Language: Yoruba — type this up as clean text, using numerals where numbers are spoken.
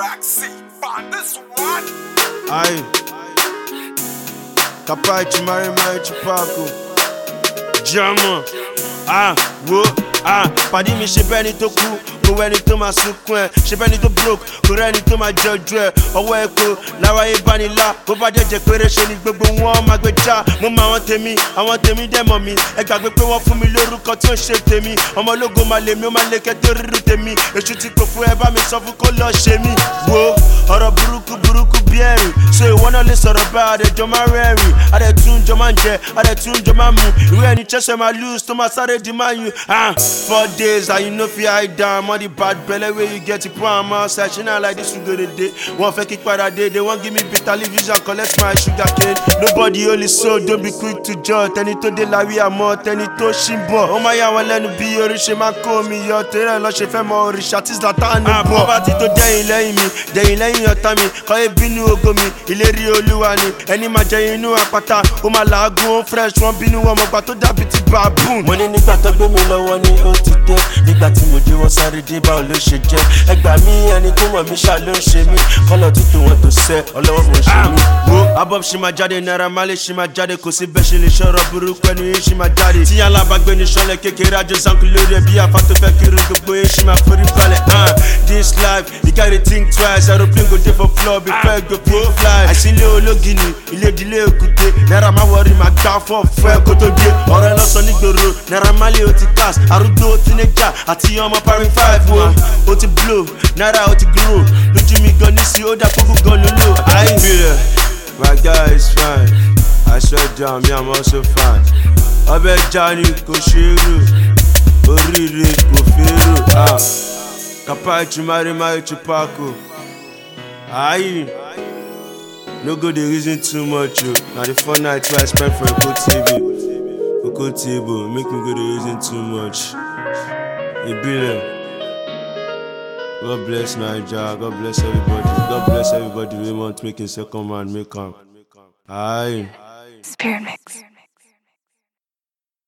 backseat on this one. Aye. Capace, Mari Chupaco. Jama. Wo. Pàdé mi ṣe bẹ́ni tó kú, kò rẹ́ni tó máa sunkún ẹ̀. Ṣe bẹ́ni tó broke, kò rẹ́ni tó máa jọjú ẹ̀. Ọwọ́ epo lára ìbánilá, bó bá jẹ́jẹ́ péré ṣe ni gbogbo wọn máa gbé já. Mo mọ àwọn tèmi dẹ̀ mọ̀ mi. Ẹ gbàgbé pé wọ́n fún mi lórúkọ tí ó ṣe tèmi. Ọmọ ológo máa lè mi, ó máa lè kẹ́tọ́ rírú tèmi. Èṣù ti pò fún ẹ bá mi sọ fún kó lọ ṣe mí. Wo ọ̀rọ̀ burúkú bí ẹ̀rìn. So ìwọ náà lè sọ̀rọ̀ bá àdẹ̀jọ́ máa rẹ́rìn. Àdẹ̀tún jọ máa ń jẹ, àdẹ̀tún jọ máa ń mu. Ìwé ẹni Chelsea máa lose tó máa sáré di máa yun. 4 days and you know fi hide down. All the bad belly where you get it from outside. She not like this we go the day. One fake kick para day. They won't give me big television, collect my sugar cane. Nobody only so don't be quick to judge. Tẹni tó dé la wí àmọ́, tẹni tó ṣì ń bọ̀. Ó máa yà wọ́n lẹ́nu bí oríṣi máa kó mi yọ. Tẹ́lẹ̀ lọ ṣe fẹ́ mọ òrìṣà tí Zlatan ń bọ̀. Poverty tó dẹ̀yìn lẹ́yìn mi, dẹ̀yìn lẹ́yìn ọ̀tá mi. Kọ́ ebínú ògo mi, ìlérí Olúwa ni. Ẹni máa jẹ inú àpáta, ó máa làágùn, ó fresh, wọ́n bínú wọn mọ̀gbà tó dàbí ti baboon. Mo ní nígbà tó gbé mi lọ́wọ́ ni ó ti dé. Nígbà tí mo dé wọ́n sáré dé báwo ló ṣe jẹ́. Ẹ gbà mí ẹni tó mọ̀ mí ṣá ló ń ṣe mí. Kọ́lọ̀ tútù wọn tó sẹ́, ọlọ́wọ́ kò ṣe mí. Wo Abob ṣì máa jáde, Naira Marley ṣì máa jáde. Kò sí bẹ́ẹ̀ ṣe lè ṣọ̀rọ̀ burúkú ẹni yìí ṣì máa jáde. Tí alábàgbé ní ṣọlẹ̀ kékeré àjọ zanku lórí ẹ̀ bí afá tó fẹ́ kiri gbogbo yẹn ṣì máa forí balẹ̀. This life, you gotta think twice. Aeroplane go dey for floor before you go pay fly. Àìsílẹ̀ ológìní, ilé ìdílé òkúté. Naira má wọrí máa gbá fọ́ fún ẹ kó tó dé. Ọ̀rọ̀ ẹ lọ́sàn nígboro, Naira Marley ó ti cast. Arúgbó teenager àti ọmọ parí 5 wo. Ó ti blow, Naira ó ti grow. Lójú mi gan nísì, ó dà kókó gan lólò. Àìbílẹ̀, my guy is fine. I swear down, me I'm also fine. Ọbẹ̀ já ni kò ṣe é rò, oríire kò fẹ́ rò. Capace, Mari Chupaco. Aye. No go dey reason too much o. Na the fun night wey I spend for Eko table make me go dey reason too much. Ibile. God bless Naija, God bless everybody. God bless everybody wey want make him second man make am. Aye. Spirit Mix.